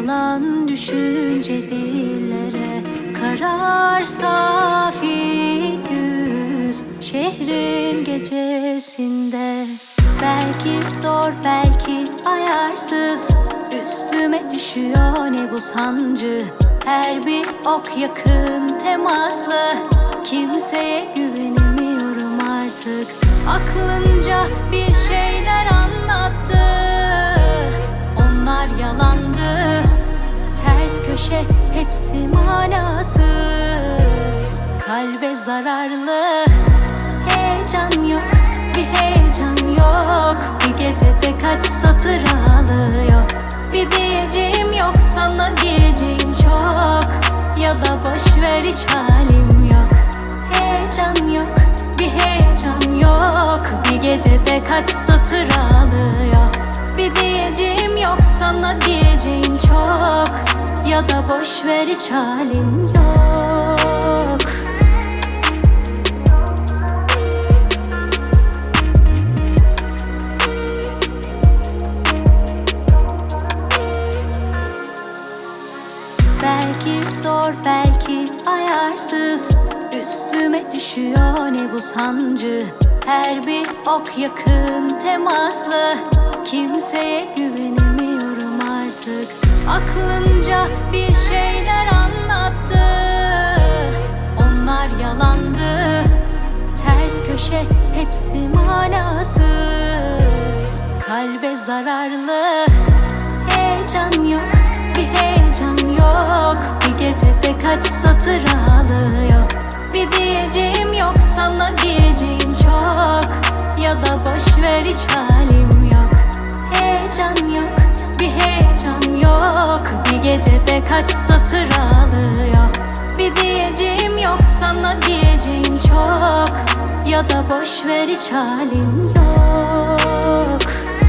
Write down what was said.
yalan düşünce dillere karar safi güz şehrin gecesinde. Belki zor, belki ayarsız, üstüme düşüyor ne bu sancı. Her bir ok yakın temaslı, kimseye güvenemiyorum artık. Aklınca bir şeyler anlattı, onlar yalandı. Ters köşe hepsi manasız, kalbe zararlı. Heyecan yok, bir heyecan yok. Bir gecede kaç satır alıyor. Bir diyeceğim yok, sana diyeceğim çok. Ya da boşver, hiç halim yok. Heyecan yok, bir heyecan yok. Bir gecede kaç satır alıyor. Bir diyeceğim yok, sana diyeceğim çok. Ya da boşver, hiç halim yok. Belki zor, belki ayarsız, üstüme düşüyor ne bu sancı. Her bir ok yakın temaslı, kimseye güvenemiyorum artık. Aklınca bir şeyler anlattı, onlar yalandı. Ters köşe hepsi manasız, kalbe zararlı. Heyecan yok, bir heyecan yok. Bir gecede kaç satır alıyor. Bir diyeceğim yok, sana diyeceğim çok. Ya da boşver, hiç halim yok. Heyecan yok, bir heyecan yok. Bir gecede kaç satır alıyor. Bir diyeceğim yok, sana diyeceğim çok. Ya da boşver, hiç halim yok.